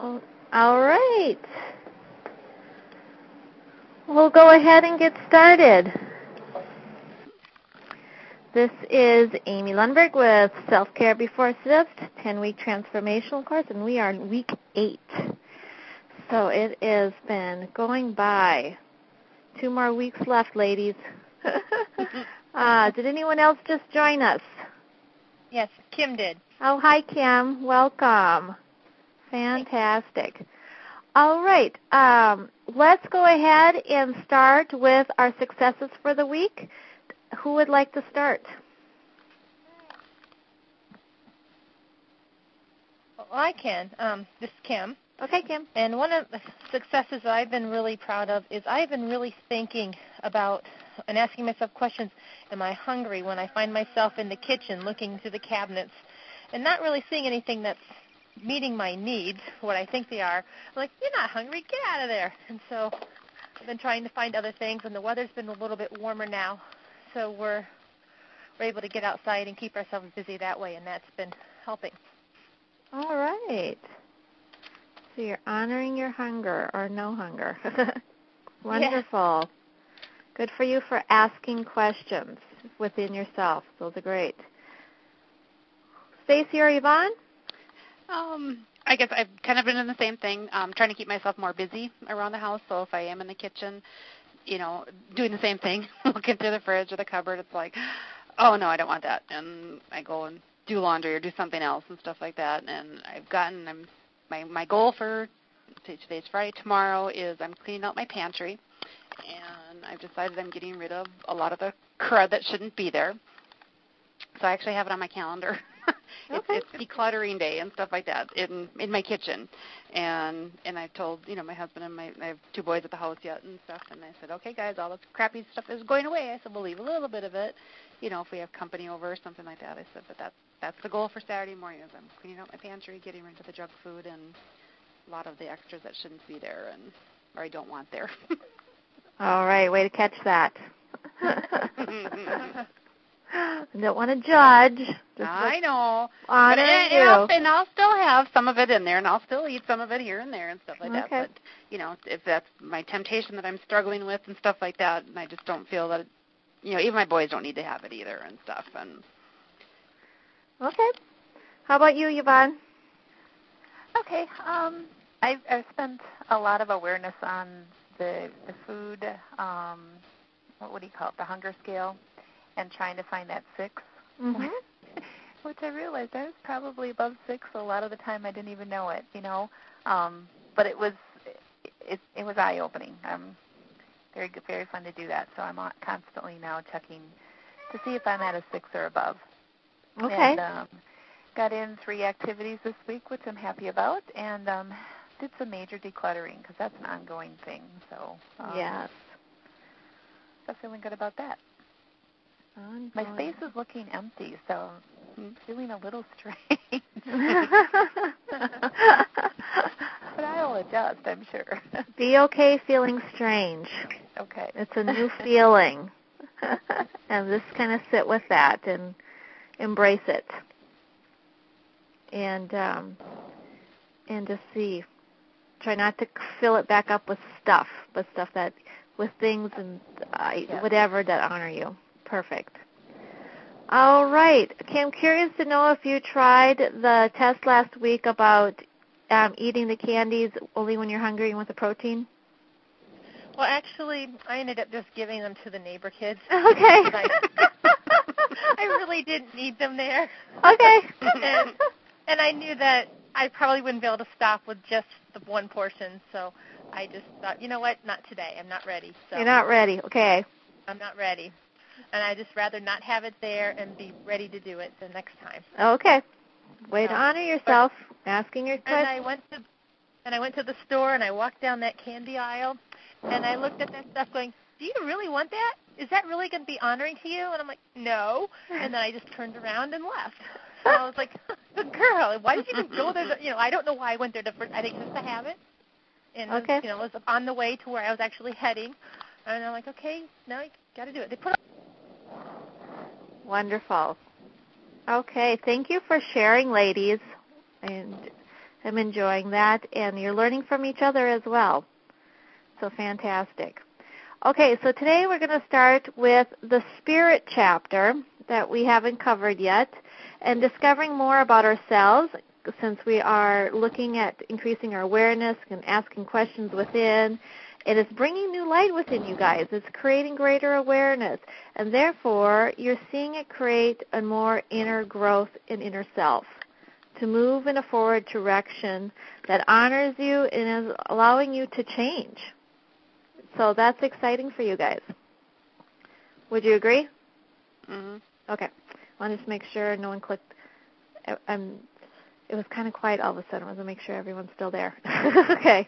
Oh, all right. We'll go ahead and get started. This is Amy Lundberg with Self-Care Before Shift, 10-week transformational course, and we are in week 8. So it has been going by. 2 more weeks left, ladies. Did anyone else just join us? Yes, Kim did. Oh, hi, Kim. Welcome. Fantastic. All right. Let's go ahead and start with our successes for the week. Who would like to start? Well, I can. This is Kim. Okay, Kim. And one of the successes that I've been really proud of is I've been really thinking about and asking myself questions, am I hungry, when I find myself in the kitchen looking through the cabinets and not really seeing anything that's meeting my needs, what I think they are. I'm like, you're not hungry, get out of there. And so I've been trying to find other things, and the weather's been a little bit warmer now, so we're able to get outside and keep ourselves busy that way, and that's been helping. All right. So you're honoring your hunger or no hunger. Wonderful. Yeah. Good for you for asking questions within yourself. Those are great. Stacy or Yvonne? I guess I've kind of been in the same thing, trying to keep myself more busy around the house. So if I am in the kitchen, doing the same thing, looking through the fridge or the cupboard, it's like, oh, no, I don't want that. And I go and do laundry or do something else and stuff like that. And my goal for today's Friday, tomorrow is I'm cleaning out my pantry. And I've decided I'm getting rid of a lot of the crud that shouldn't be there. So I actually have it on my calendar. It's decluttering day and stuff like that in my kitchen, and I told my husband and I have 2 boys at the house yet and stuff, and I said, okay guys, all the crappy stuff is going away. I said we'll leave a little bit of it, if we have company over or something like that. I said, but that's the goal for Saturday morning is I'm cleaning out my pantry, getting rid of the junk food and a lot of the extras that shouldn't be there or I don't want there. All right, way to catch that. I don't want to judge. I know. Honor you. And I'll still have some of it in there, and I'll still eat some of it here and there and stuff like that. But, if that's my temptation that I'm struggling with and stuff like that, and I just don't feel that, even my boys don't need to have it either and stuff. And okay. How about you, Yvonne? Okay. I've spent a lot of awareness on the food, what do you call it, the hunger scale, and trying to find that 6, which I realized I was probably above 6 a lot of the time. I didn't even know it, but it was eye-opening. Very good, very fun to do that. So I'm constantly now checking to see if I'm at a 6 or above. Okay. And got in 3 activities this week, which I'm happy about, and did some major decluttering because that's an ongoing thing. So yes, I'm feeling good about that. Ongoing. My space is looking empty, so I'm feeling a little strange. But I'll adjust, I'm sure. Be okay feeling strange. Okay. It's a new feeling. And just kind of sit with that and embrace it. And just see. Try not to fill it back up with stuff, but with things and whatever that honor you. Perfect. All right. Okay, I'm curious to know if you tried the test last week about eating the candies only when you're hungry and with the protein. Well, actually, I ended up just giving them to the neighbor kids. Okay. I really didn't need them there. Okay. And I knew that I probably wouldn't be able to stop with just the 1 portion, so I just thought, you know what, not today. I'm not ready. So you're not ready. Okay. I'm not ready. And I just rather not have it there and be ready to do it the next time. Okay. Way to honor yourself, asking your questions. And I went to the store and I walked down that candy aisle and I looked at that stuff going, do you really want that? Is that really going to be honoring to you? And I'm like, no. And then I just turned around and left. So I was like, girl, why did you even go there? I don't know why I went there first. I think just to have it. And okay. It was on the way to where I was actually heading. And I'm like, okay, now you got to do it. They put Wonderful. Okay, thank you for sharing, ladies. And I'm enjoying that, and you're learning from each other as well. So fantastic. Okay, so today we're going to start with the spirit chapter that we haven't covered yet, and discovering more about ourselves, since we are looking at increasing our awareness and asking questions within. It is bringing new light within you guys. It's creating greater awareness. And therefore, you're seeing it create a more inner growth in inner self, to move in a forward direction that honors you and is allowing you to change. So that's exciting for you guys. Would you agree? Mm-hmm. Okay. I wanted to make sure no one clicked. It was kind of quiet all of a sudden. I wanted to make sure everyone's still there. Okay.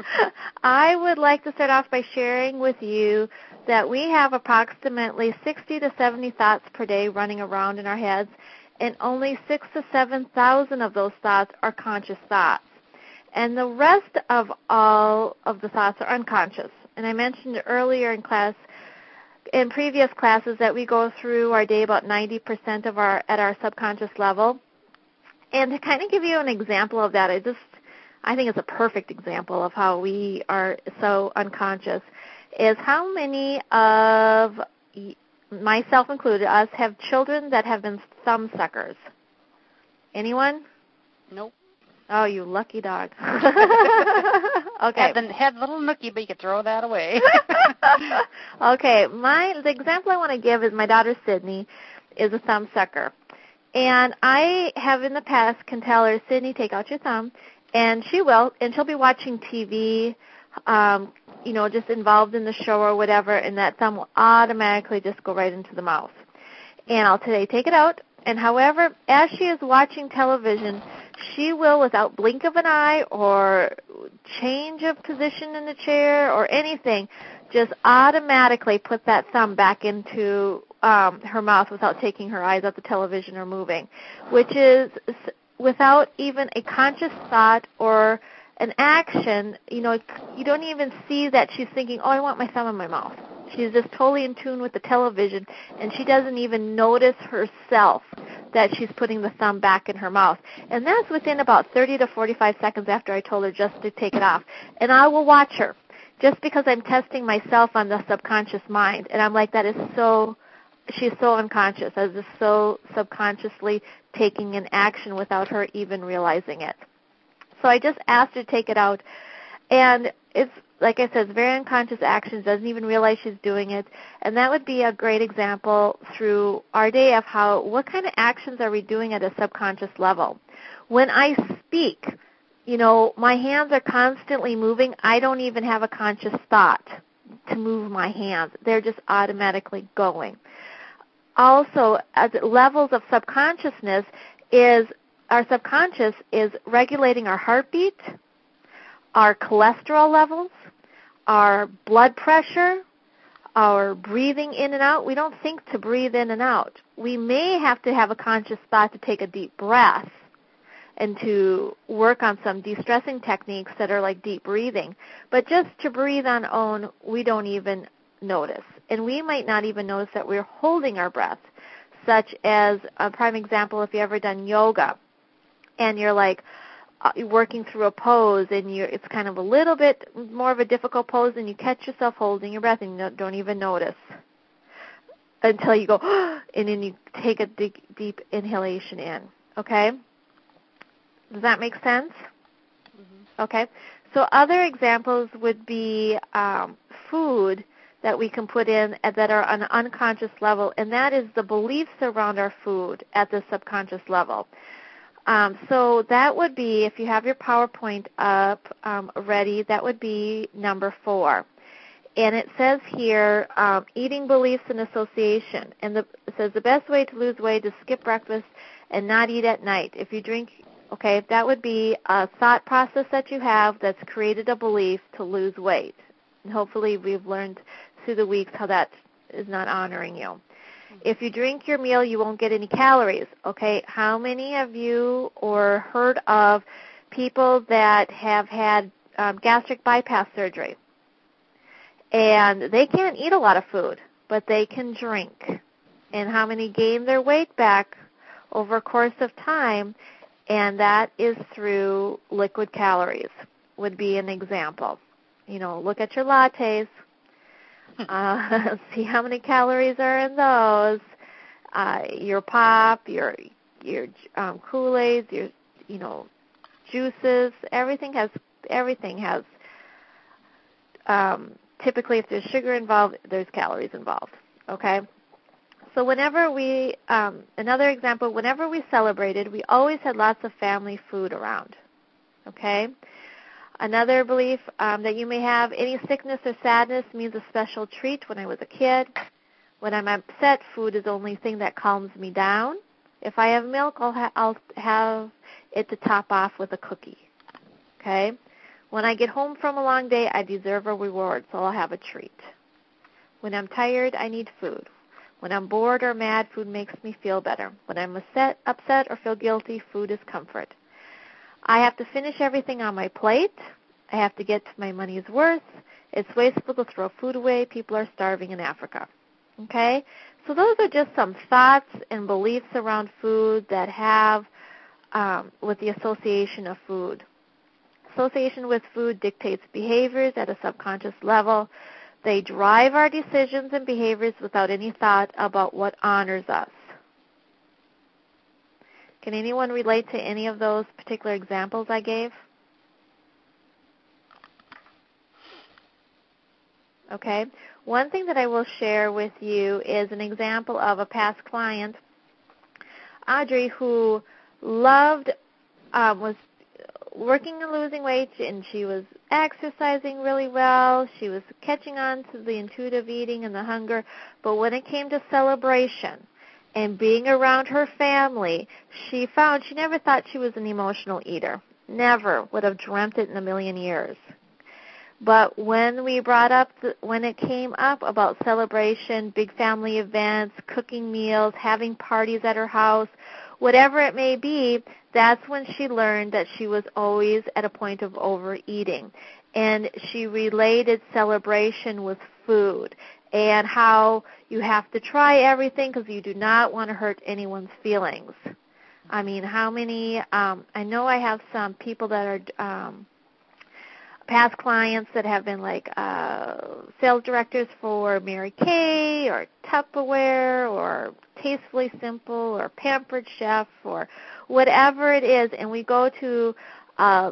I would like to start off by sharing with you that we have approximately 60 to 70 thoughts per day running around in our heads, and only 6,000 to 7,000 of those thoughts are conscious thoughts. And the rest of all of the thoughts are unconscious. And I mentioned earlier in previous classes, that we go through our day about 90% at our subconscious level. And to kind of give you an example of that, I think it's a perfect example of how we are so unconscious, is how many of, myself included, us have children that have been thumb suckers? Anyone? Nope. Oh, you lucky dog. Okay. Had a little nookie, but you could throw that away. Okay. The example I want to give is my daughter Sydney is a thumb sucker. And I have in the past can tell her, Sydney, take out your thumb, and she will, and she'll be watching TV, just involved in the show or whatever, and that thumb will automatically just go right into the mouth. And I'll today take it out, and however, as she is watching television, she will, without blink of an eye or change of position in the chair or anything, just automatically put that thumb back into her mouth without taking her eyes off the television or moving, which is without even a conscious thought or an action. You don't even see that she's thinking, oh, I want my thumb in my mouth. She's just totally in tune with the television, and she doesn't even notice herself that she's putting the thumb back in her mouth. And that's within about 30 to 45 seconds after I told her just to take it off. And I will watch her, just because I'm testing myself on the subconscious mind. And I'm like, she's so unconscious. I was just so subconsciously taking an action without her even realizing it. So I just asked her to take it out. And it's, like I said, it's very unconscious action, doesn't even realize she's doing it. And that would be a great example through our day of what kind of actions are we doing at a subconscious level. When I speak, my hands are constantly moving. I don't even have a conscious thought to move my hands. They're just automatically going. Also, at levels of subconsciousness, our subconscious is regulating our heartbeat, our cholesterol levels, our blood pressure, our breathing in and out. We don't think to breathe in and out. We may have to have a conscious thought to take a deep breath and to work on some de-stressing techniques that are like deep breathing. But just to breathe on own, we don't even notice. And we might not even notice that we're holding our breath, such as a prime example, if you've ever done yoga and you're like working through a pose and it's kind of a little bit more of a difficult pose and you catch yourself holding your breath and you don't even notice until you go, and then you take a deep inhalation in. Okay? Does that make sense? Mm-hmm. Okay. So other examples would be food that we can put in that are on an unconscious level, and that is the beliefs around our food at the subconscious level. So that would be, if you have your PowerPoint up ready, that would be number 4. And it says here, eating beliefs and association. And it says the best way to lose weight is skip breakfast and not eat at night. If you drink, okay, that would be a thought process that you have that's created a belief to lose weight. And hopefully we've learned through the weeks how that is not honoring you. If you drink your meal, you won't get any calories. Okay, how many of you or heard of people that have had gastric bypass surgery? And they can't eat a lot of food, but they can drink. And how many gain their weight back over a course of time? and that is through liquid calories, would be an example. Look at your lattes. See how many calories are in those. Your pop, your Kool-Aids, your juices. Everything has. Typically, if there's sugar involved, there's calories involved. Okay. So whenever another example, whenever we celebrated, we always had lots of family food around. Okay. Another belief that you may have, any sickness or sadness means a special treat. When I was a kid, when I'm upset, food is the only thing that calms me down. If I have milk, I'll have it to top off with a cookie. Okay? When I get home from a long day, I deserve a reward, so I'll have a treat. When I'm tired, I need food. When I'm bored or mad, food makes me feel better. When I'm upset or feel guilty, food is comfort. I have to finish everything on my plate. I have to get my money's worth. It's wasteful to throw food away. People are starving in Africa. Okay? So those are just some thoughts and beliefs around food that have with the association of food. Association with food dictates behaviors at a subconscious level. They drive our decisions and behaviors without any thought about what honors us. Can anyone relate to any of those particular examples I gave? Okay. One thing that I will share with you is an example of a past client, Audrey, who was working and losing weight, and she was exercising really well. She was catching on to the intuitive eating and the hunger. But when it came to celebration and being around her family, she found she never thought she was an emotional eater. Never would have dreamt it in a million years. But when it came up about celebration, big family events, cooking meals, having parties at her house, whatever it may be, that's when she learned that she was always at a point of overeating. And she related celebration with food and how you have to try everything because you do not want to hurt anyone's feelings. I mean, how many, I know I have some people that are past clients that have been like sales directors for Mary Kay or Tupperware or Tastefully Simple or Pampered Chef or whatever it is, and we go to a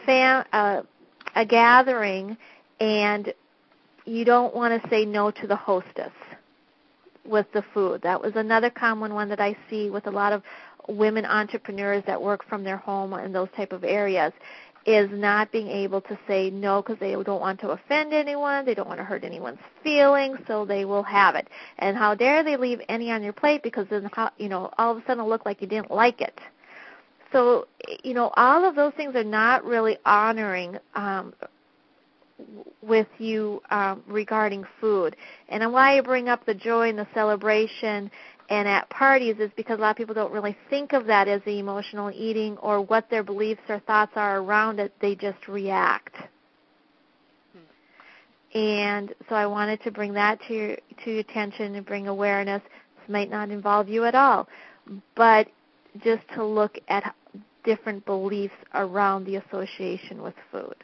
gathering, and you don't want to say no to the hostess with the food. That was another common one that I see with a lot of women entrepreneurs that work from their home in those type of areas, is not being able to say no because they don't want to offend anyone, they don't want to hurt anyone's feelings, so they will have it. And how dare they leave any on your plate because then all of a sudden it'll look like you didn't like it. So, all of those things are not really honoring with you regarding food. And why I bring up the joy and the celebration and at parties is because a lot of people don't really think of that as the emotional eating or what their beliefs or thoughts are around it. They just react. And so I wanted to bring that to your attention and bring awareness. This might not involve you at all, but just to look at different beliefs around the association with food.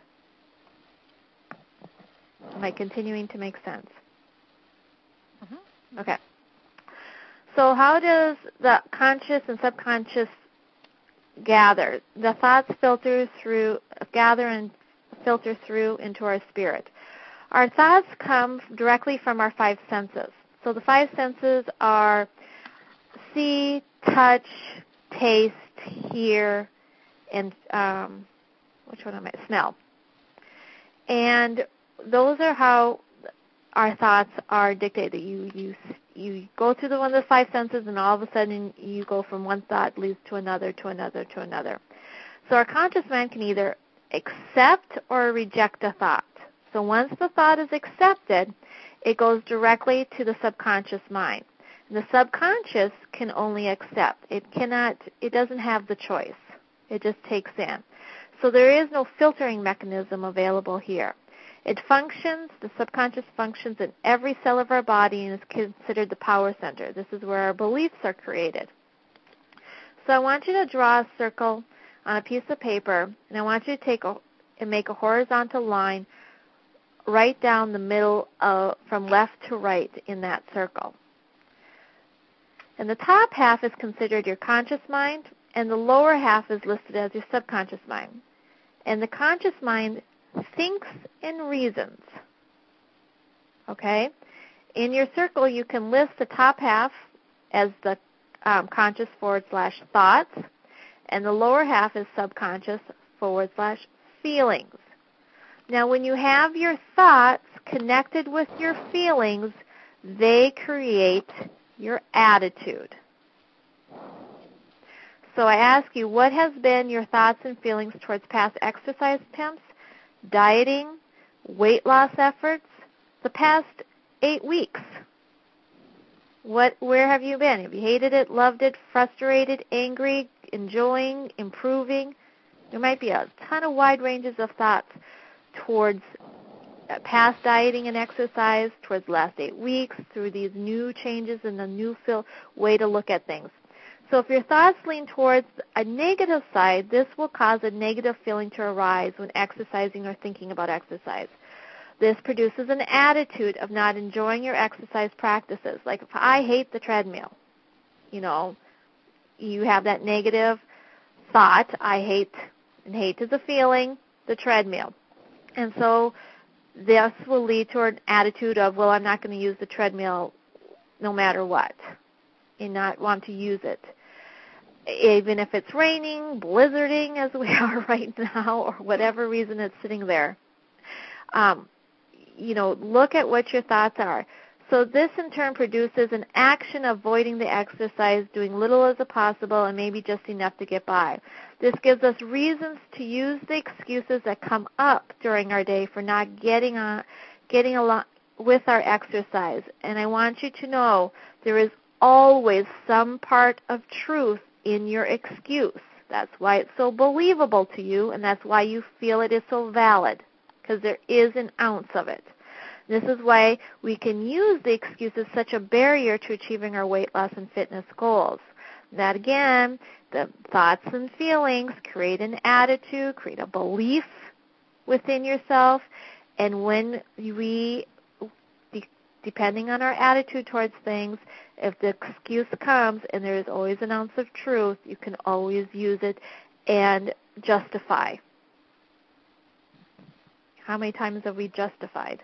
Am I continuing to make sense? Mm-hmm. Okay. So how does the conscious and subconscious gather? The thoughts gather and filter through into our spirit. Our thoughts come directly from our five senses. So the five senses are see, touch, taste, hear, and smell. And those are how our thoughts are dictated. You go through one of the five senses, and all of a sudden you go from one thought leads to another, to another, to another. So our conscious mind can either accept or reject a thought. So once the thought is accepted, it goes directly to the subconscious mind. And the subconscious can only accept. It doesn't have the choice. It just takes in. So there is no filtering mechanism available here. The subconscious functions in every cell of our body and is considered the power center. This is where our beliefs are created. So I want you to draw a circle on a piece of paper, and I want you to make a horizontal line right down the middle from left to right in that circle. And the top half is considered your conscious mind, and the lower half is listed as your subconscious mind. And the conscious mind thinks and reasons. Okay? In your circle, you can list the top half as the conscious / thoughts, and the lower half is subconscious / feelings. Now, when you have your thoughts connected with your feelings, they create your attitude. So I ask you, what has been your thoughts and feelings towards past exercise attempts, dieting, weight loss efforts, the past 8 weeks? Where have you been? Have you hated it, loved it, frustrated, angry, enjoying, improving? There might be a ton of wide ranges of thoughts towards past dieting and exercise, towards the last 8 weeks, through these new changes and the new way to look at things. So if your thoughts lean towards a negative side, this will cause a negative feeling to arise when exercising or thinking about exercise. This produces an attitude of not enjoying your exercise practices. Like if I hate the treadmill, you have that negative thought, I hate, and hate is a feeling, the treadmill. And so this will lead to an attitude of, well, I'm not going to use the treadmill no matter what, and not want to use it. Even if it's raining, blizzarding as we are right now, or whatever reason it's sitting there. Look at what your thoughts are. So this in turn produces an action avoiding the exercise, doing little as possible, and maybe just enough to get by. This gives us reasons to use the excuses that come up during our day for not getting along with our exercise. And I want you to know there is always some part of truth in your excuse. That's why it's so believable to you, and that's why you feel it is so valid, because there is an ounce of it. This is why we can use the excuse as such a barrier to achieving our weight loss and fitness goals. That again, the thoughts and feelings create an attitude, create a belief within yourself, and when we, depending on our attitude towards things, if the excuse comes and there is always an ounce of truth, you can always use it and justify. How many times have we justified?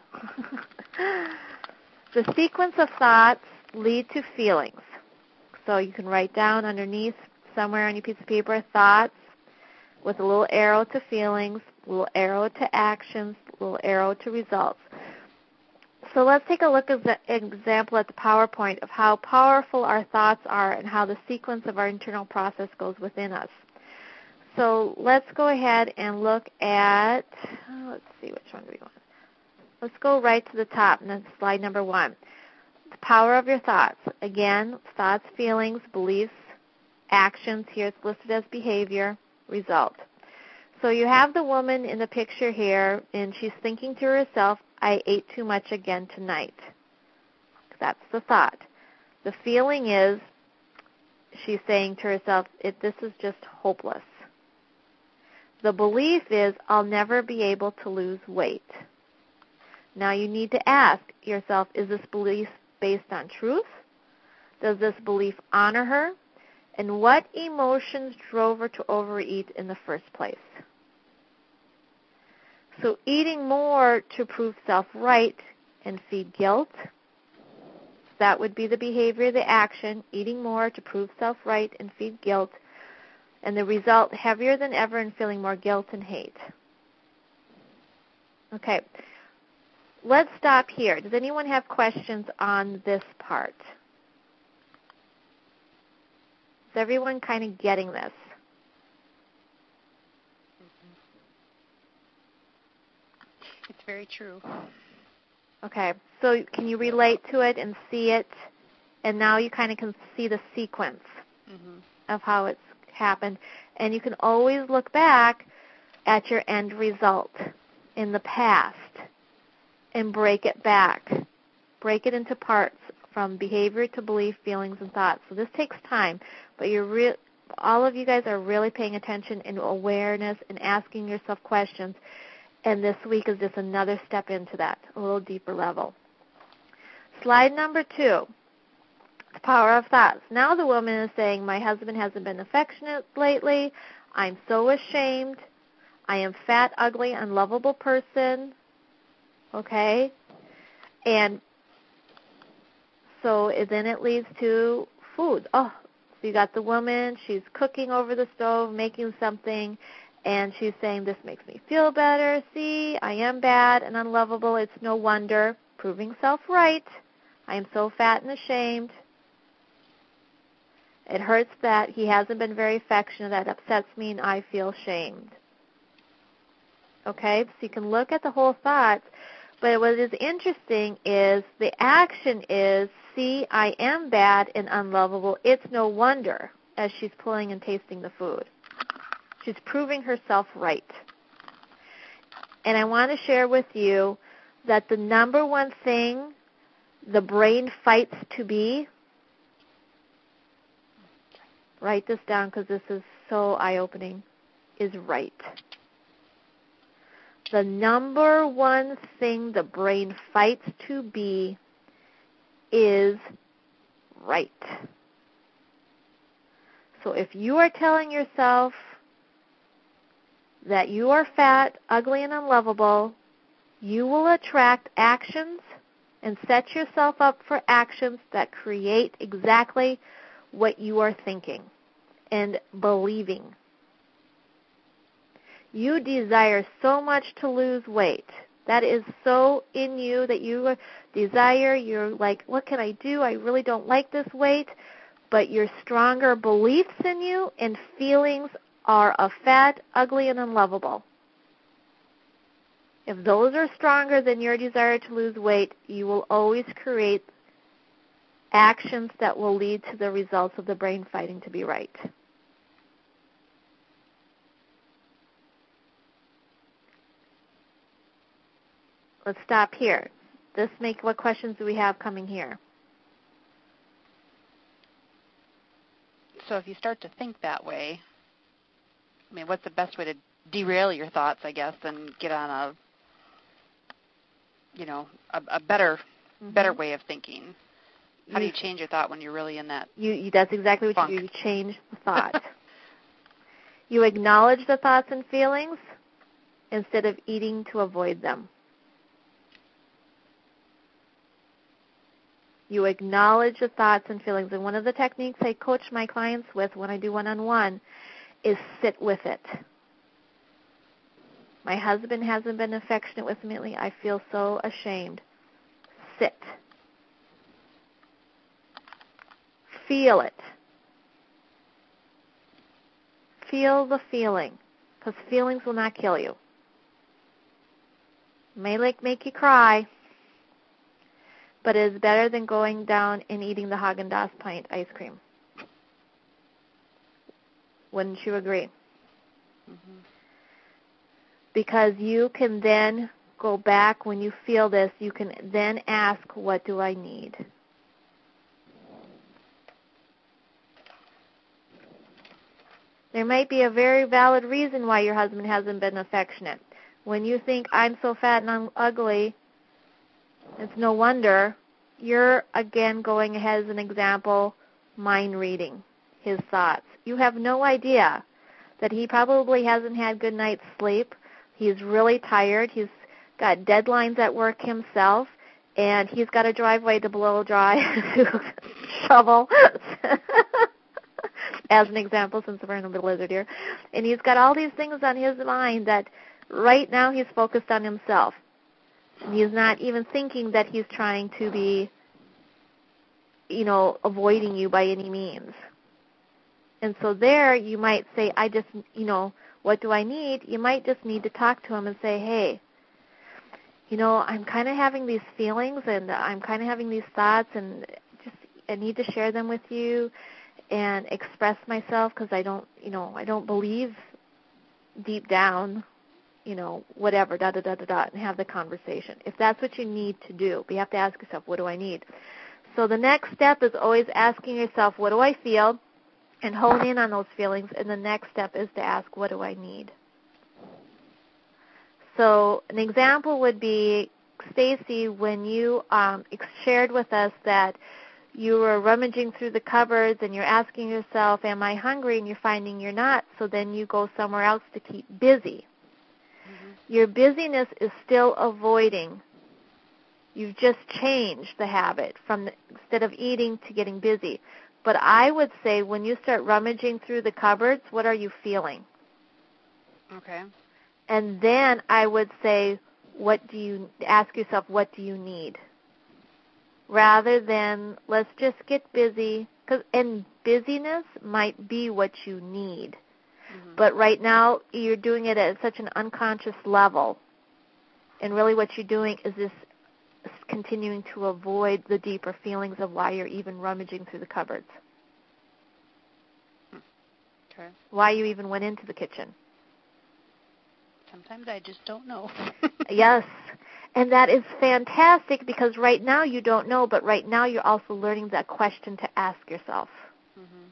The sequence of thoughts lead to feelings. So you can write down underneath somewhere on your piece of paper thoughts with a little arrow to feelings, a little arrow to actions, a little arrow to results. So let's take a look at an example at the PowerPoint of how powerful our thoughts are and how the sequence of our internal process goes within us. So let's go ahead and look at, let's see, which one do we want? Let's go right to the top, and that's slide number 1. The power of your thoughts. Again, thoughts, feelings, beliefs, actions. Here it's listed as behavior, result. So you have the woman in the picture here, and she's thinking to herself, I ate too much again tonight. That's the thought. The feeling is she's saying to herself, this is just hopeless. The belief is, I'll never be able to lose weight. Now you need to ask yourself, is this belief based on truth? Does this belief honor her? And what emotions drove her to overeat in the first place? So eating more to prove self-right and feed guilt, that would be the behavior, the action, eating more to prove self-right and feed guilt. And the result, heavier than ever and feeling more guilt and hate. Okay, let's stop here. Does anyone have questions on this part? Is everyone kind of getting this? It's very true. Okay, so can you relate to it and see it? And now you kind of can see the sequence of how it's happened. And you can always look back at your end result in the past and break it back. Break it into parts from behavior to belief, feelings, and thoughts. So this takes time, but you're all of you guys are really paying attention and awareness and asking yourself questions. And this week is just another step into that, a little deeper level. Slide number 2, the power of thoughts. Now the woman is saying, my husband hasn't been affectionate lately. I'm so ashamed. I am fat, ugly, unlovable person. Okay? And so then it leads to food. Oh, so you got the woman, she's cooking over the stove, making something, and she's saying, this makes me feel better. See, I am bad and unlovable. It's no wonder. Proving self-right. I am so fat and ashamed. It hurts that he hasn't been very affectionate. That upsets me, and I feel shamed. Okay, so you can look at the whole thoughts, but what is interesting is the action is, see, I am bad and unlovable. It's no wonder, as she's pulling and tasting the food. She's proving herself right. And I want to share with you that the number one thing the brain fights to be, write this down because this is so eye-opening, is right. The number one thing the brain fights to be is right. So if you are telling yourself that you are fat, ugly, and unlovable, you will attract actions and set yourself up for actions that create exactly what you are thinking and believing. You desire so much to lose weight. That is so in you that you desire. You're like, what can I do? I really don't like this weight. But your stronger beliefs in you and feelings are of fat, ugly, and unlovable. If those are stronger than your desire to lose weight, you will always create actions that will lead to the results of the brain fighting to be right. Let's stop here. What questions do we have coming here? So if you start to think that way, I mean, what's the best way to derail your thoughts, I guess, and get on a better way of thinking? How do you change your thought when you're really in that that's exactly what you do. You change the thought. You acknowledge the thoughts and feelings instead of eating to avoid them. You acknowledge the thoughts and feelings. And one of the techniques I coach my clients with when I do one-on-one is sit with it. My husband hasn't been affectionate with me lately. I feel so ashamed. Sit. Feel it. Feel the feeling, because feelings will not kill you. It may make you cry, but it is better than going down and eating the Haagen-Dazs pint ice cream. Wouldn't you agree? Mm-hmm. Because you can then go back when you feel this, you can then ask, what do I need? There might be a very valid reason why your husband hasn't been affectionate. When you think, I'm so fat and ugly, it's no wonder. You're, again, going ahead as an example, mind reading his thoughts. You have no idea that he probably hasn't had good night's sleep. He's really tired. He's got deadlines at work himself, and he's got a driveway to blow dry, to shovel, as an example, since we're in a blizzard here. And he's got all these things on his mind that right now he's focused on himself. And he's not even thinking that he's trying to be, avoiding you by any means. And so there you might say, what do I need? You might just need to talk to him and say, hey, I'm kind of having these feelings and I'm kind of having these thoughts, and I need to share them with you and express myself because I don't believe deep down, whatever, and have the conversation. If that's what you need to do, but you have to ask yourself, what do I need? So the next step is always asking yourself, what do I feel? and hone in on those feelings. And the next step is to ask, what do I need? So an example would be, Stacy, when you shared with us that you were rummaging through the cupboards and you're asking yourself, am I hungry? And you're finding you're not, so then you go somewhere else to keep busy. Mm-hmm. Your busyness is still avoiding. You've just changed the habit from instead of eating to getting busy. But I would say when you start rummaging through the cupboards, what are you feeling? Okay. And then I would say, ask yourself, what do you need? Rather than, let's just get busy, and busyness might be what you need. Mm-hmm. But right now, you're doing it at such an unconscious level. And really what you're doing is this continuing to avoid the deeper feelings of why you're even rummaging through the cupboards. Okay. Why you even went into the kitchen. Sometimes I just don't know. Yes. And that is fantastic because right now you don't know, but right now you're also learning that question to ask yourself. Mm-hmm.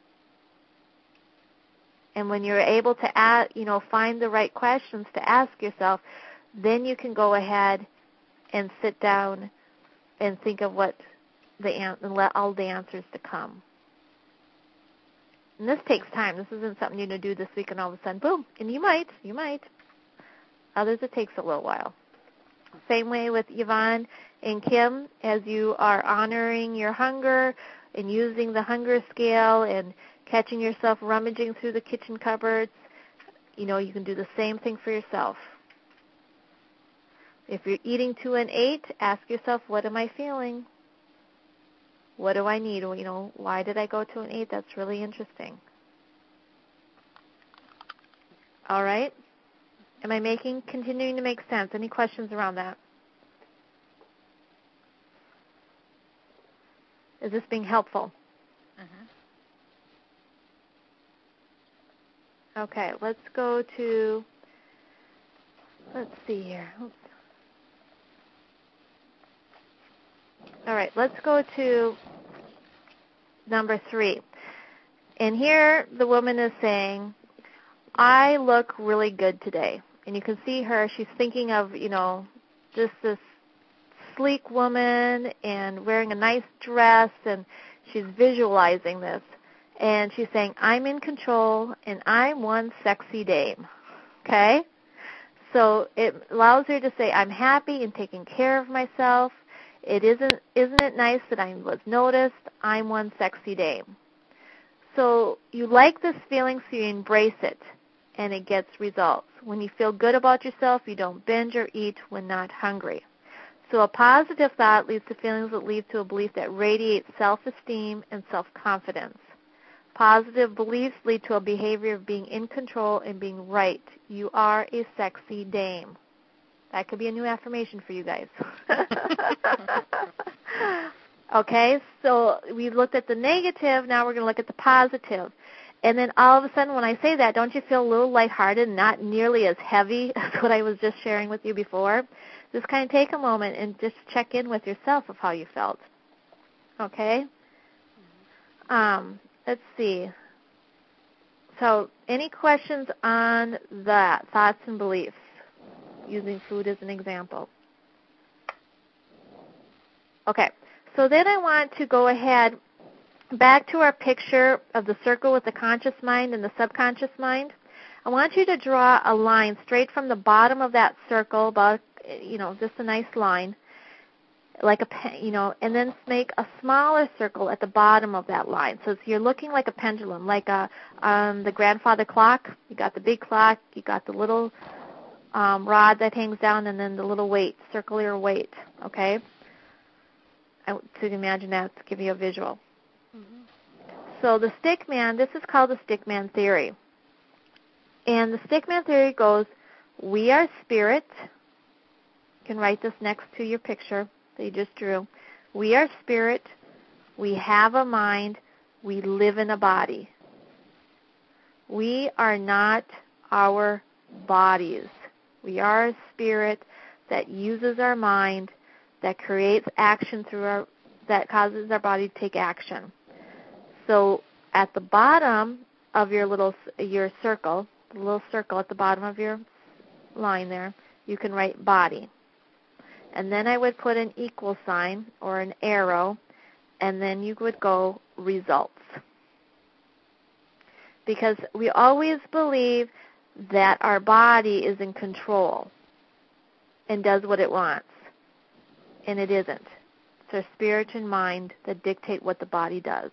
And when you're able to find the right questions to ask yourself, then you can go ahead and sit down and think of and let all the answers to come. And this takes time. This isn't something you're going to do this week and all of a sudden, boom. And you might. Others, it takes a little while. Same way with Yvonne and Kim, as you are honoring your hunger and using the hunger scale and catching yourself rummaging through the kitchen cupboards, you can do the same thing for yourself. If you're eating to an 8, ask yourself, what am I feeling? What do I need? Why did I go to an 8? That's really interesting. All right? Am I continuing to make sense? Any questions around that? Is this being helpful? Mm-hmm. Okay, let's see here. Oops. All right, let's go to number 3. And here the woman is saying, I look really good today. And you can see her, she's thinking of, just this sleek woman and wearing a nice dress, and she's visualizing this. And she's saying, I'm in control, and I'm one sexy dame. Okay? So it allows her to say, I'm happy and taking care of myself. Isn't it nice that I was noticed? I'm one sexy dame. So you like this feeling, so you embrace it, and it gets results. When you feel good about yourself, you don't binge or eat when not hungry. So a positive thought leads to feelings that lead to a belief that radiates self-esteem and self-confidence. Positive beliefs lead to a behavior of being in control and being right. You are a sexy dame. That could be a new affirmation for you guys. Okay, so we looked at the negative. Now we're going to look at the positive. And then all of a sudden when I say that, don't you feel a little lighthearted, not nearly as heavy as what I was just sharing with you before? Just kind of take a moment and just check in with yourself of how you felt. Okay? Let's see. So any questions on that, thoughts and beliefs, using food as an example? Okay. So then I want to go ahead back to our picture of the circle with the conscious mind and the subconscious mind. I want you to draw a line straight from the bottom of that circle, about, just a nice line, like a pen, and then make a smaller circle at the bottom of that line. So you're looking like a pendulum, like the grandfather clock. You got the big clock, you got the little rod that hangs down, and then the little weight, circular weight, okay? To imagine that, to give you a visual. Mm-hmm. So the stick man, this is called the stick man theory. And the stick man theory goes, we are spirit. You can write this next to your picture that you just drew. We are spirit. We have a mind. We live in a body. We are not our bodies. We are a spirit that uses our mind, that creates action that causes our body to take action. So at the bottom of your circle, the little circle at the bottom of your line there, you can write body. And then I would put an equal sign or an arrow, and then you would go results. Because we always believe that our body is in control and does what it wants, and it isn't. It's our spirit and mind that dictate what the body does.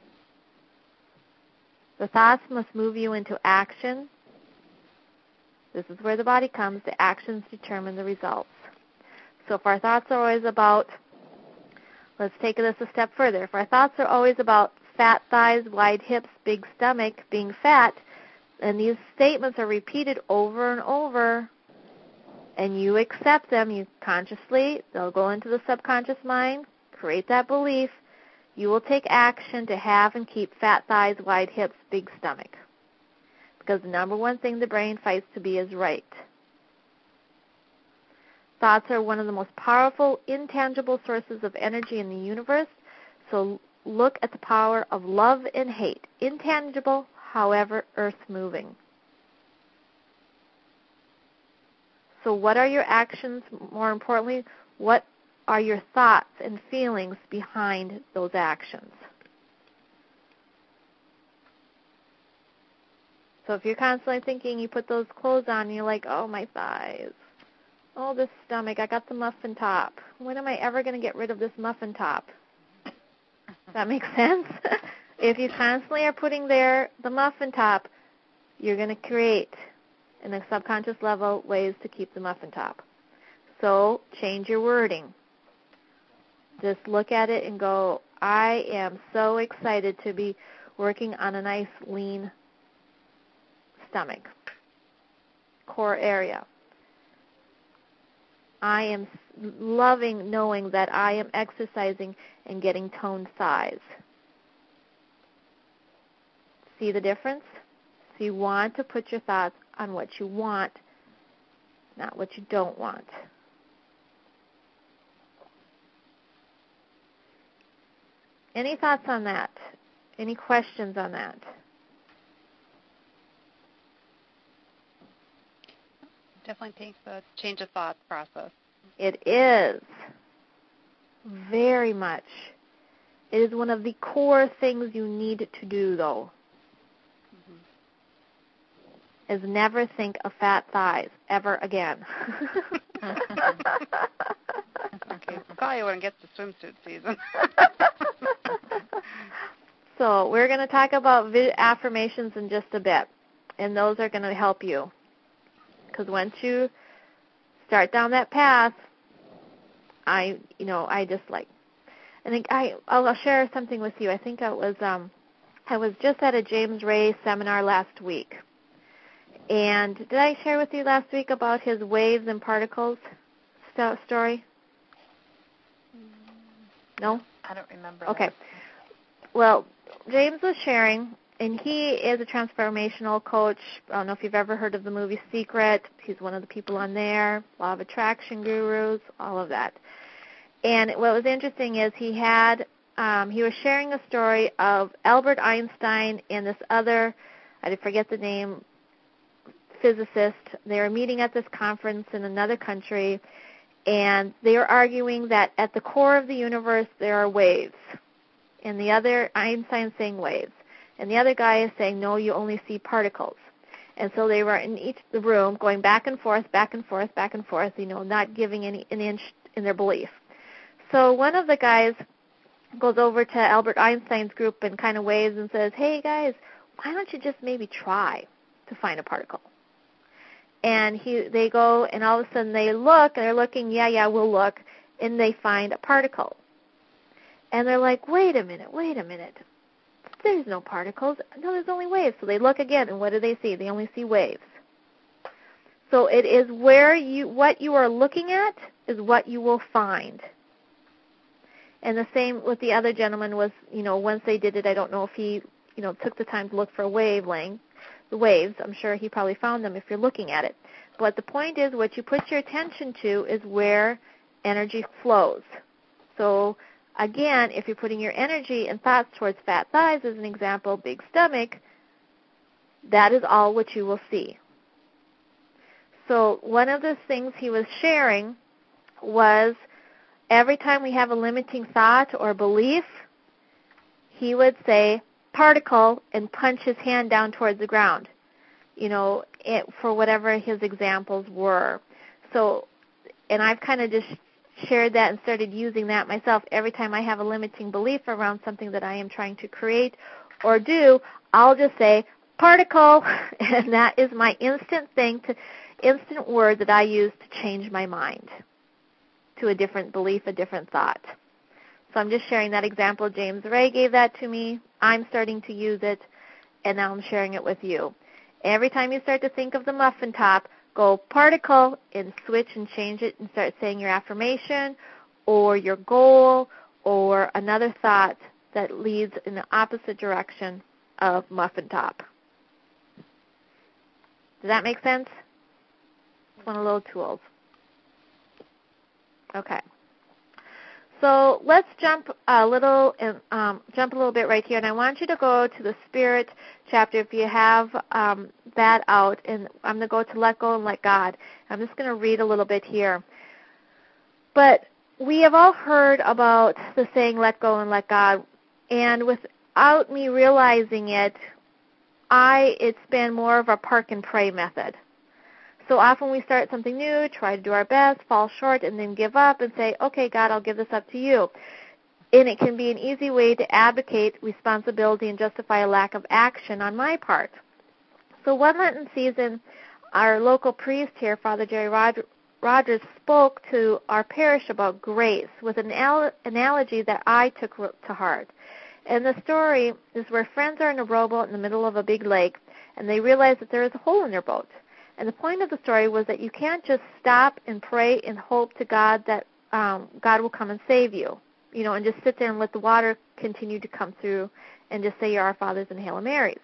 The thoughts must move you into action. This is where the body comes. The actions determine the results. So if our thoughts are always about, let's take this a step further. If our thoughts are always about fat thighs, wide hips, big stomach, being fat, and these statements are repeated over and over, and you accept them, you consciously, they'll go into the subconscious mind, create that belief, you will take action to have and keep fat thighs, wide hips, big stomach. Because the number one thing the brain fights to be is right. Thoughts are one of the most powerful, intangible sources of energy in the universe. So look at the power of love and hate. Intangible, however, earth-moving. So what are your actions? More importantly, what are your thoughts and feelings behind those actions? So if you're constantly thinking, you put those clothes on, and you're like, oh, my thighs. Oh, this stomach, I got the muffin top. When am I ever going to get rid of this muffin top? Does that make sense? If you constantly are putting there the muffin top, you're going to create, in a subconscious level, ways to keep the muffin top. So change your wording. Just look at it and go, I am so excited to be working on a nice, lean stomach, core area. I am loving knowing that I am exercising and getting toned thighs. See the difference? So you want to put your thoughts on what you want, not what you don't want. Any thoughts on that? Any questions on that? Definitely takes a change of thought process. It is. Very much. It is one of the core things you need to do, though. Is never think of fat thighs ever again. Okay, probably when it gets to swimsuit season. So we're going to talk about affirmations in just a bit, and those are going to help you. Because once you start down that path, I think I'll share something with you. I think I was just at a James Ray seminar last week. And did I share with you last week about his waves and particles story? No? I don't remember. Okay. Well, James was sharing, and he is a transformational coach. I don't know if you've ever heard of the movie Secret. He's one of the people on there, Law of Attraction gurus, all of that. And what was interesting is he was sharing a story of Albert Einstein and this other, I forget the name, physicist. They were meeting at this conference in another country, and they were arguing that at the core of the universe there are waves. And the other, Einstein saying waves. And the other guy is saying, no, you only see particles. And so they were in the room going back and forth, back and forth, back and forth, not giving an inch in their belief. So one of the guys goes over to Albert Einstein's group and kind of waves and says, hey, guys, why don't you just maybe try to find a particle? And they go, and all of a sudden they look, and they're looking, yeah, we'll look, and they find a particle. And they're like, wait a minute. There's no particles. No, there's only waves. So they look again, and what do they see? They only see waves. So it is what you are looking at is what you will find. And the same with the other gentleman was, once they did it, I don't know if he, took the time to look for a wavelength, the waves. I'm sure he probably found them if you're looking at it. But the point is, what you put your attention to is where energy flows. So again, if you're putting your energy and thoughts towards fat thighs, as an example, big stomach, that is all what you will see. So one of the things he was sharing was every time we have a limiting thought or belief, he would say, particle, and punch his hand down towards the ground, for whatever his examples were. So, and I've kind of just shared that and started using that myself. Every time I have a limiting belief around something that I am trying to create or do, I'll just say, particle, and that is my instant word that I use to change my mind to a different belief, a different thought. So I'm just sharing that example. James Ray gave that to me. I'm starting to use it, and now I'm sharing it with you. Every time you start to think of the muffin top, go particle and switch and change it and start saying your affirmation or your goal or another thought that leads in the opposite direction of muffin top. Does that make sense? It's one of the little tools. Okay. So let's jump a little bit right here, and I want you to go to the Spirit chapter if you have that out, and I'm going to go to Let Go and Let God. I'm just going to read a little bit here. But we have all heard about the saying, let go and let God, and without me realizing it, it's been more of a park and pray method. So often we start something new, try to do our best, fall short, and then give up and say, okay, God, I'll give this up to you. And it can be an easy way to advocate responsibility and justify a lack of action on my part. So one Lenten season, our local priest here, Father Jerry Rogers, spoke to our parish about grace with an analogy that I took to heart. And the story is where friends are in a rowboat in the middle of a big lake, and they realize that there is a hole in their boat. And the point of the story was that you can't just stop and pray and hope to God that God will come and save you, and just sit there and let the water continue to come through and just say your Our Fathers and Hail Marys.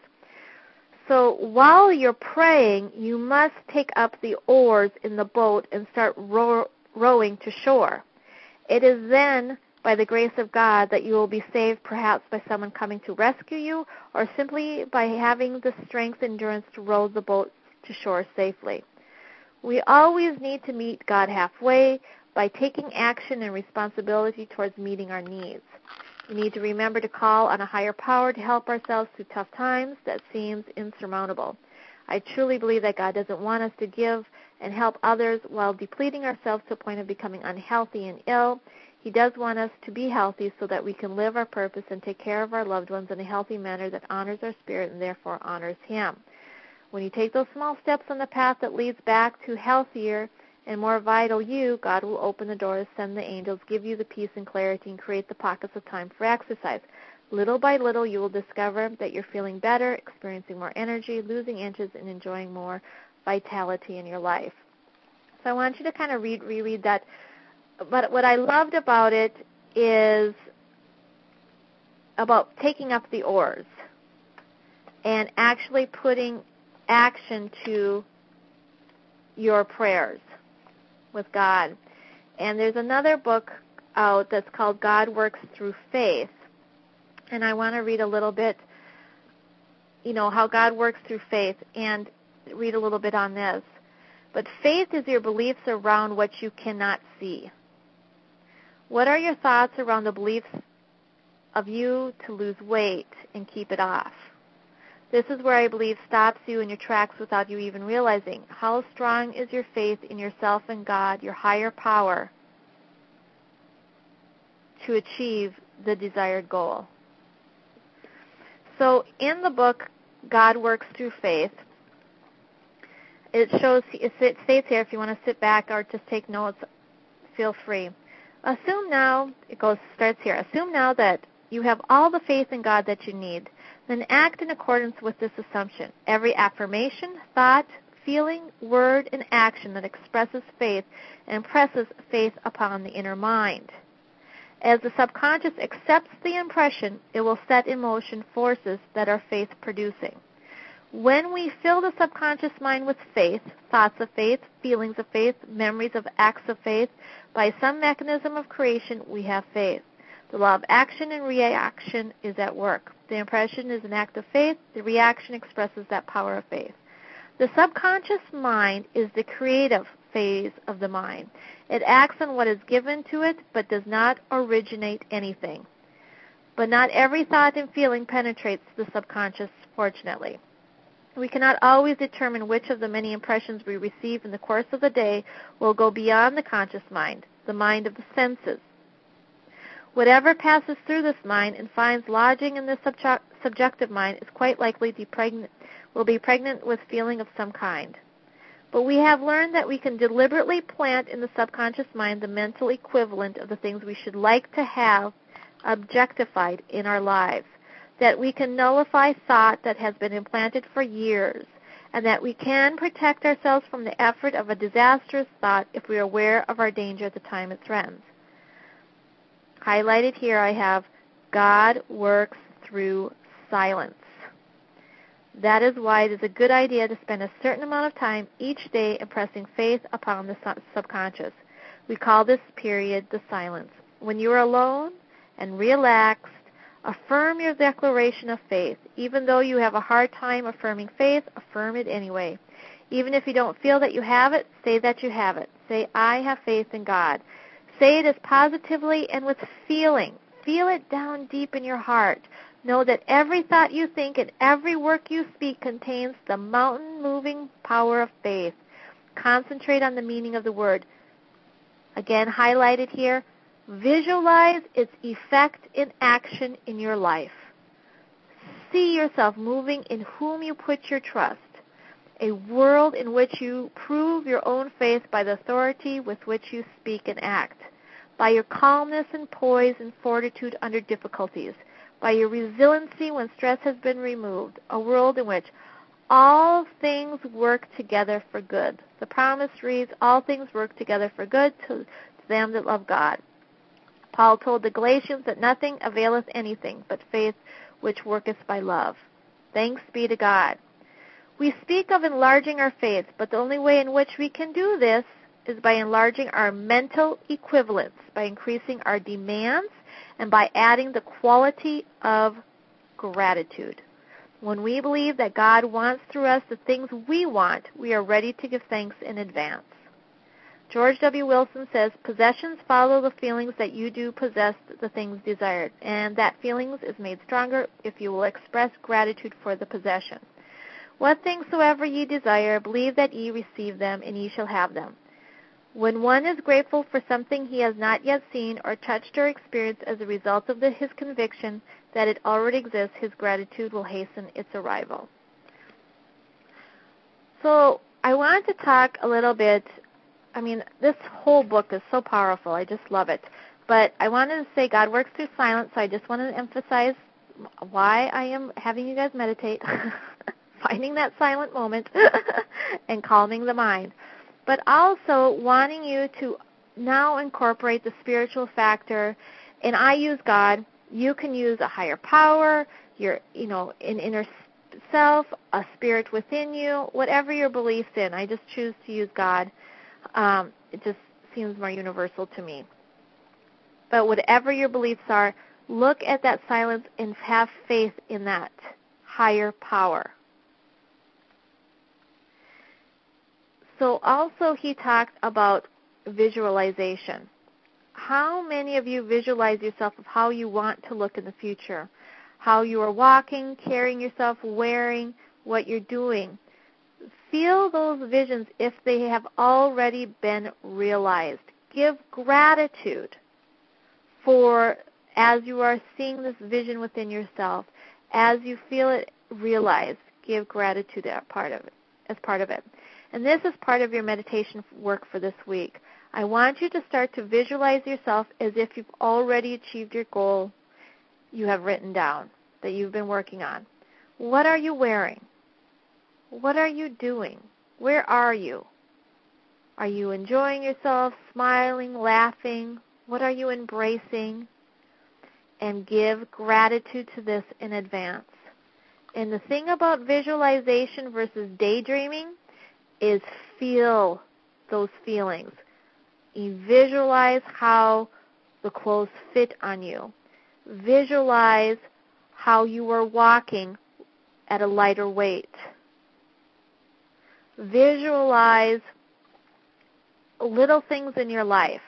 So while you're praying, you must take up the oars in the boat and start rowing to shore. It is then, by the grace of God, that you will be saved, perhaps by someone coming to rescue you, or simply by having the strength and endurance to row the boat to shore safely. We always need to meet God halfway by taking action and responsibility towards meeting our needs. We need to remember to call on a higher power to help ourselves through tough times that seems insurmountable. I truly believe that God doesn't want us to give and help others while depleting ourselves to a point of becoming unhealthy and ill. He does want us to be healthy so that we can live our purpose and take care of our loved ones in a healthy manner that honors our spirit and therefore honors Him. When you take those small steps on the path that leads back to healthier and more vital you, God will open the doors, send the angels, give you the peace and clarity, and create the pockets of time for exercise. Little by little, you will discover that you're feeling better, experiencing more energy, losing inches, and enjoying more vitality in your life. So I want you to kind of reread that. But what I loved about it is about taking up the oars and actually putting action to your prayers with God. And there's another book out that's called God Works Through Faith. And I want to read a little bit, how God works through faith, and read a little bit on this. But faith is your beliefs around what you cannot see. What are your thoughts around the beliefs of you to lose weight and keep it off? This is where I believe stops you in your tracks without you even realizing. How strong is your faith in yourself and God, your higher power, to achieve the desired goal? So in the book, God Works Through Faith, it states here, if you want to sit back or just take notes, feel free. Assume now that you have all the faith in God that you need. Then act in accordance with this assumption. Every affirmation, thought, feeling, word, and action that expresses faith impresses faith upon the inner mind. As the subconscious accepts the impression, it will set in motion forces that are faith-producing. When we fill the subconscious mind with faith, thoughts of faith, feelings of faith, memories of acts of faith, by some mechanism of creation, we have faith. The law of action and reaction is at work. The impression is an act of faith. The reaction expresses that power of faith. The subconscious mind is the creative phase of the mind. It acts on what is given to it, but does not originate anything. But not every thought and feeling penetrates the subconscious, fortunately. We cannot always determine which of the many impressions we receive in the course of the day will go beyond the conscious mind, the mind of the senses. Whatever passes through this mind and finds lodging in the subjective mind is quite likely will be pregnant with feeling of some kind. But we have learned that we can deliberately plant in the subconscious mind the mental equivalent of the things we should like to have objectified in our lives, that we can nullify thought that has been implanted for years, and that we can protect ourselves from the effort of a disastrous thought if we are aware of our danger at the time it threatens. Highlighted here I have, God works through silence. That is why it is a good idea to spend a certain amount of time each day impressing faith upon the subconscious. We call this period the silence. When you are alone and relaxed, affirm your declaration of faith. Even though you have a hard time affirming faith, affirm it anyway. Even if you don't feel that you have it, say that you have it. Say, I have faith in God. Say it as positively and with feeling. Feel it down deep in your heart. Know that every thought you think and every work you speak contains the mountain-moving power of faith. Concentrate on the meaning of the word. Again, highlighted here, visualize its effect in action in your life. See yourself moving in whom you put your trust. A world in which you prove your own faith by the authority with which you speak and act, by your calmness and poise and fortitude under difficulties, by your resiliency when stress has been removed, a world in which all things work together for good. The promise reads, all things work together for good to them that love God. Paul told the Galatians that nothing availeth anything but faith which worketh by love. Thanks be to God. We speak of enlarging our faith, but the only way in which we can do this is by enlarging our mental equivalents, by increasing our demands, and by adding the quality of gratitude. When we believe that God wants through us the things we want, we are ready to give thanks in advance. George W. Wilson says, possessions follow the feelings that you do possess the things desired, and that feelings is made stronger if you will express gratitude for the possession. What things soever ye desire, believe that ye receive them, and ye shall have them. When one is grateful for something he has not yet seen or touched or experienced as a result of his conviction that it already exists, his gratitude will hasten its arrival. So I want to talk a little bit, this whole book is so powerful. I just love it. But I wanted to say God works through silence, so I just wanted to emphasize why I am having you guys meditate, finding that silent moment, and calming the mind. But also wanting you to now incorporate the spiritual factor. And I use God. You can use a higher power, an inner self, a spirit within you, whatever your beliefs in. I just choose to use God. It just seems more universal to me. But whatever your beliefs are, look at that silence and have faith in that higher power. So also he talked about visualization. How many of you visualize yourself of how you want to look in the future? How you are walking, carrying yourself, wearing, what you're doing. Feel those visions if they have already been realized. Give gratitude for as you are seeing this vision within yourself. As you feel it realized, give gratitude as part of it. And this is part of your meditation work for this week. I want you to start to visualize yourself as if you've already achieved your goal you have written down, that you've been working on. What are you wearing? What are you doing? Where are you? Are you enjoying yourself, smiling, laughing? What are you embracing? And give gratitude to this in advance. And the thing about visualization versus daydreaming is feel those feelings. You visualize how the clothes fit on you. visualize how you are walking at a lighter weight. Visualize little things in your life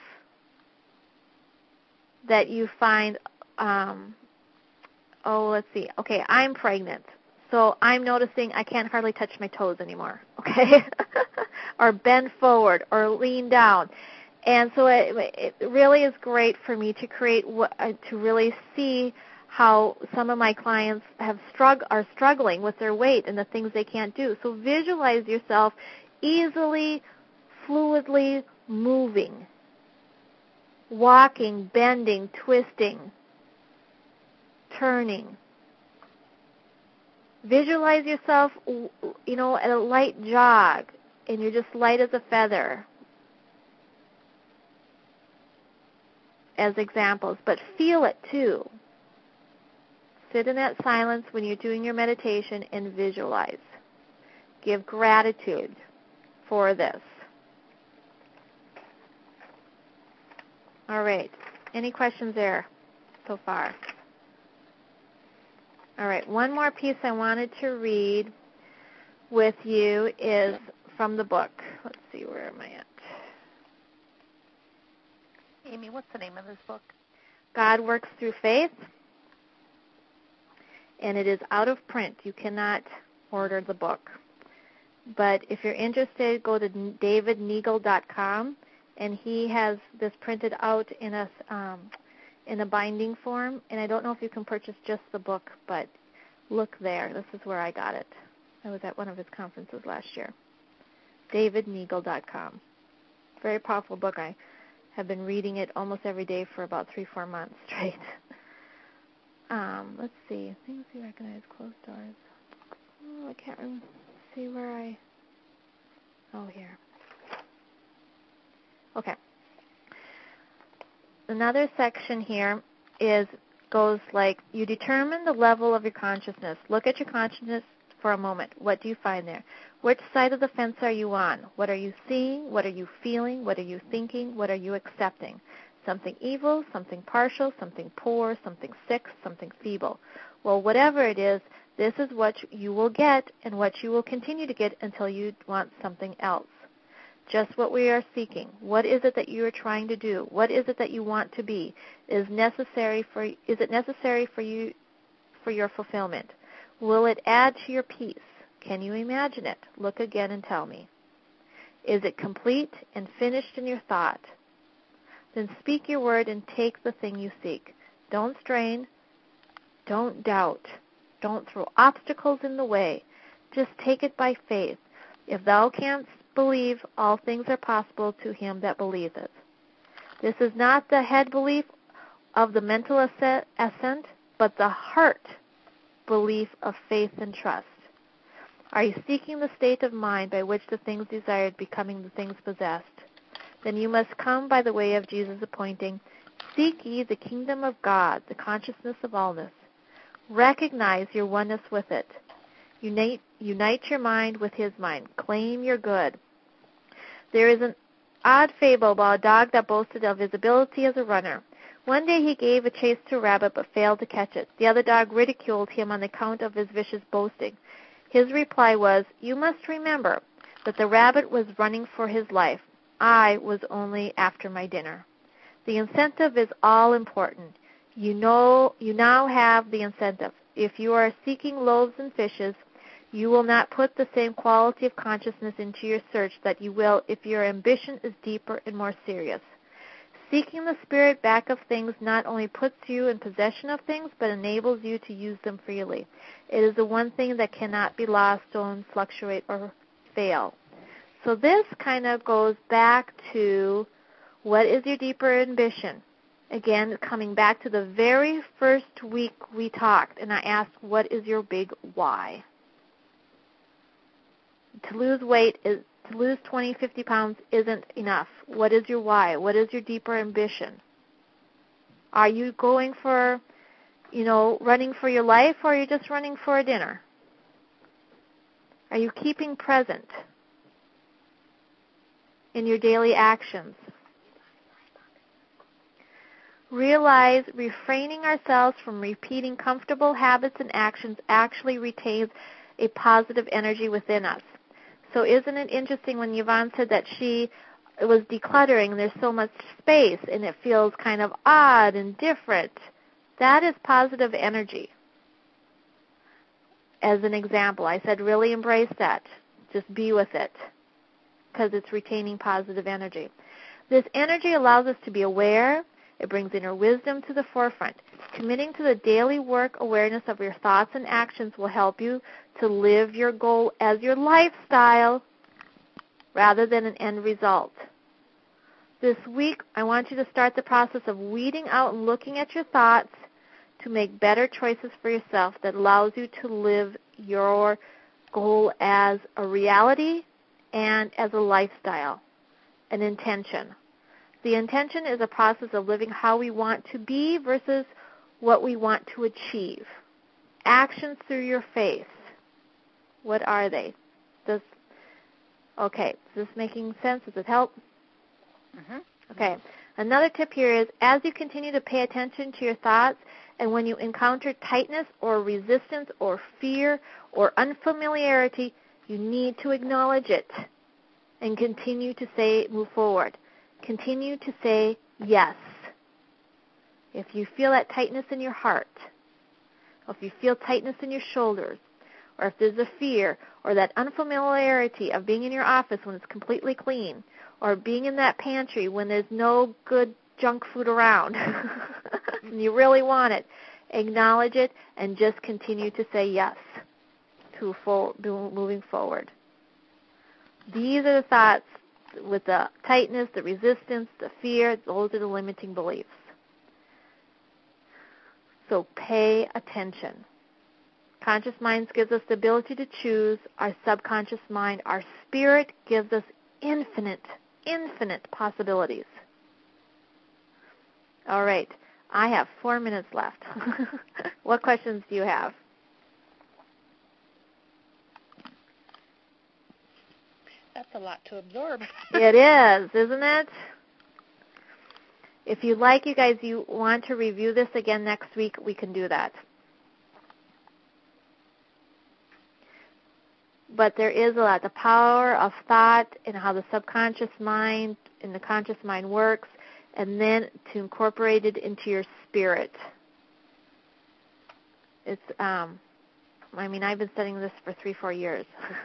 that you find, let's see. Okay, I'm pregnant. So I'm noticing I can't hardly touch my toes anymore, okay? Or bend forward or lean down. And so it really is great for me to create, to really see how some of my clients are struggling with their weight and the things they can't do. So visualize yourself easily, fluidly moving, walking, bending, twisting, turning. Visualize yourself, at a light jog, and you're just light as a feather, as examples. But feel it, too. Sit in that silence when you're doing your meditation and visualize. Give gratitude for this. All right. Any questions there so far? All right. One more piece I wanted to read with you is from the book. Let's see, where am I at? Amy, what's the name of this book? God Works Through Faith. And it is out of print. You cannot order the book. But if you're interested, go to davidneagle.com, and he has this printed out in a binding form. And I don't know if you can purchase just the book, but look there. This is where I got it. I was at one of his conferences last year. davidneagle.com. Very powerful book. I have been reading it almost every day for about 3-4 months straight. Let's see. Things you recognize, closed doors. Oh, I can't see where here. Okay. Another section here goes like, you determine the level of your consciousness. Look at your consciousness for a moment. What do you find there? Which side of the fence are you on? What are you seeing? What are you feeling? What are you thinking? What are you accepting? Something evil, something partial, something poor, something sick, something feeble. Well, whatever it is, this is what you will get and what you will continue to get until you want something else. Just what we are seeking. What is it that you are trying to do? What is it that you want to be? Is it necessary for you for your fulfillment? Will it add to your peace? Can you imagine it? Look again and tell me. Is it complete and finished in your thought? Then speak your word and take the thing you seek. Don't strain. Don't doubt. Don't throw obstacles in the way. Just take it by faith. If thou canst believe, all things are possible to him that believeth. This is not the head belief of the mental assent, but the heart belief of faith and trust. Are you seeking the state of mind by which the things desired becoming the things possessed? Then you must come by the way of Jesus' appointing. Seek ye the kingdom of God, the consciousness of allness. Recognize your oneness with it. Unite your mind with his mind. Claim your good. There is an odd fable about a dog that boasted of his ability as a runner. One day he gave a chase to a rabbit but failed to catch it. The other dog ridiculed him on account of his vicious boasting. His reply was, "You must remember that the rabbit was running for his life. I was only after my dinner." The incentive is all important. You now have the incentive. If you are seeking loaves and fishes, you will not put the same quality of consciousness into your search that you will if your ambition is deeper and more serious. Seeking the spirit back of things not only puts you in possession of things, but enables you to use them freely. It is the one thing that cannot be lost, stolen, fluctuate, or fail. So this kind of goes back to what is your deeper ambition? Again, coming back to the very first week we talked, and I asked, what is your big why? To lose weight, to lose 20, 50 pounds isn't enough. What is your why? What is your deeper ambition? Are you going for, running for your life, or are you just running for a dinner? Are you keeping present in your daily actions? Realize refraining ourselves from repeating comfortable habits and actions actually retains a positive energy within us. So isn't it interesting when Yvonne said that she was decluttering and there's so much space and it feels kind of odd and different? That is positive energy. As an example, I said really embrace that. Just be with it because it's retaining positive energy. This energy allows us to be aware. It brings inner wisdom to the forefront. Committing to the daily work awareness of your thoughts and actions will help you to live your goal as your lifestyle rather than an end result. This week, I want you to start the process of weeding out and looking at your thoughts to make better choices for yourself that allows you to live your goal as a reality and as a lifestyle, an intention. The intention is a process of living how we want to be versus what we want to achieve. Actions through your face. What are they? Okay, is this making sense? Does it help? Mm-hmm. Okay. Another tip here is as you continue to pay attention to your thoughts and when you encounter tightness or resistance or fear or unfamiliarity, you need to acknowledge it and continue to move forward. Continue to say yes. If you feel that tightness in your heart, or if you feel tightness in your shoulders, or if there's a fear or that unfamiliarity of being in your office when it's completely clean, or being in that pantry when there's no good junk food around and you really want it, acknowledge it and just continue to say yes to moving forward. These are the thoughts with the tightness, the resistance, the fear. Those are the limiting beliefs. So pay attention. Conscious mind gives us the ability to choose. Our subconscious mind, our spirit, gives us infinite possibilities. All right. I have 4 minutes left. What questions do you have? That's a lot to absorb. It is, isn't it? If you like, you guys, you want to review this again next week, we can do that. But there is a lot. The power of thought and how the subconscious mind and the conscious mind works, and then to incorporate it into your spirit. It's, I've been studying this for 3-4 years.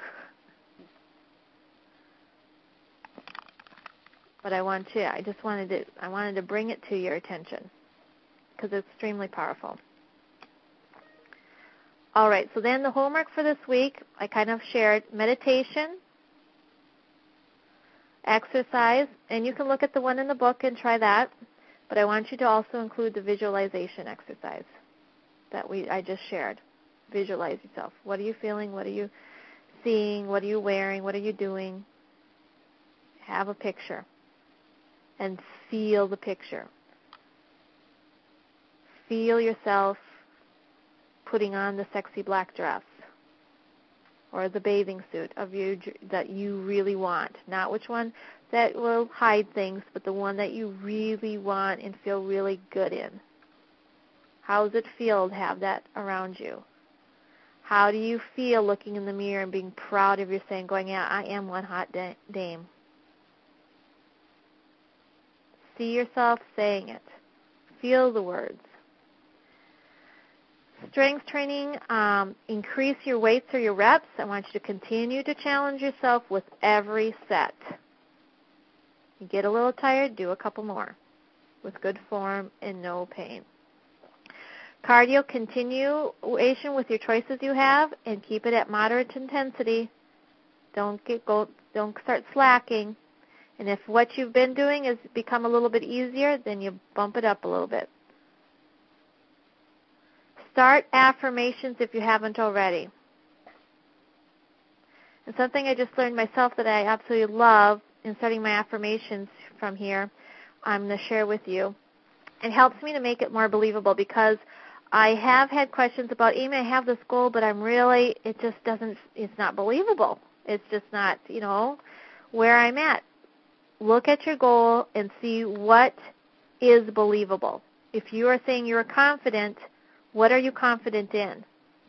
But I wanted to bring it to your attention because it's extremely powerful. All right, so then the homework for this week, I kind of shared meditation, exercise, and you can look at the one in the book and try that, but I want you to also include the visualization exercise that I just shared. Visualize yourself. What are you feeling? What are you seeing? What are you wearing? What are you doing? Have a picture. And feel the picture. Feel yourself putting on the sexy black dress or the bathing suit that you really want. Not which one that will hide things, but the one that you really want and feel really good in. How does it feel to have that around you? How do you feel looking in the mirror and being proud of yourself, going, yeah, I am one hot dame? See yourself saying it. Feel the words. Strength training, increase your weights or your reps. I want you to continue to challenge yourself with every set. You get a little tired, do a couple more with good form and no pain. Cardio, continuation with your choices you have and keep it at moderate intensity. Don't start slacking. And if what you've been doing has become a little bit easier, then you bump it up a little bit. Start affirmations if you haven't already. And something I just learned myself that I absolutely love in starting my affirmations from here, I'm going to share with you. It helps me to make it more believable because I have had questions about, Amy, I have this goal, but it's not believable. It's just not, where I'm at. Look at your goal and see what is believable. if you are saying you're confident, what are you confident in?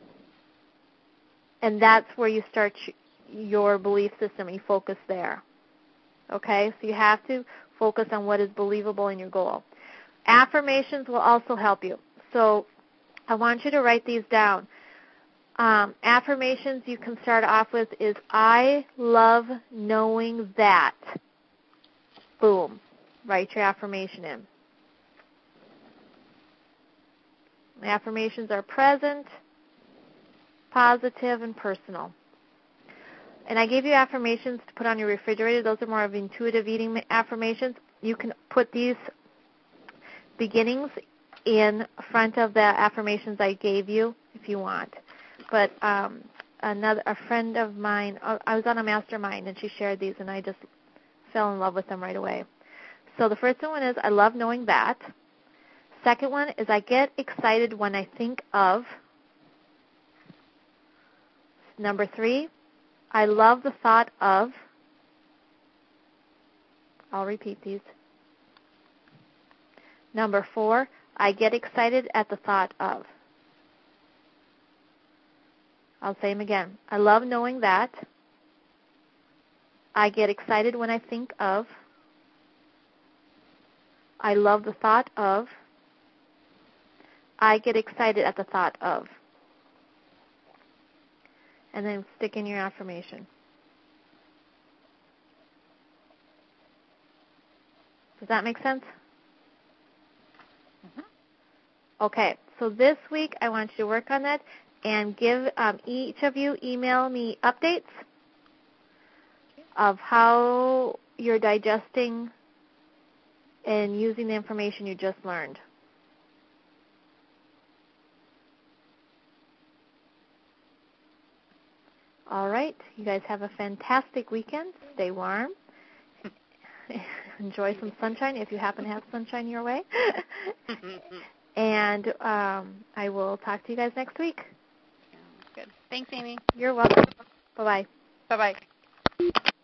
And that's where you start your belief system, and you focus there. Okay? So you have to focus on what is believable in your goal. Affirmations will also help you. So I want you to write these down. Affirmations you can start off with is, I love knowing that. Boom. Write your affirmation in. Affirmations are present, positive, and personal. And I gave you affirmations to put on your refrigerator. Those are more of intuitive eating affirmations. You can put these beginnings in front of the affirmations I gave you if you want. But a friend of mine, I was on a mastermind, and she shared these, and I just fell in love with them right away. So the first one is, I love knowing that. Second one is, I get excited when I think of. Number 3, I love the thought of. I'll repeat these. Number 4, I get excited at the thought of. I'll say them again. I love knowing that. I get excited when I think of. I love the thought of. I get excited at the thought of. And then stick in your affirmation. Does that make sense? Mm-hmm. Okay, so this week I want you to work on that and give each of you email me updates of how you're digesting and using the information you just learned. All right, you guys have a fantastic weekend. Stay warm. Enjoy some sunshine if you happen to have sunshine your way. And I will talk to you guys next week. Good. Thanks, Amy. You're welcome. Bye-bye. Bye-bye.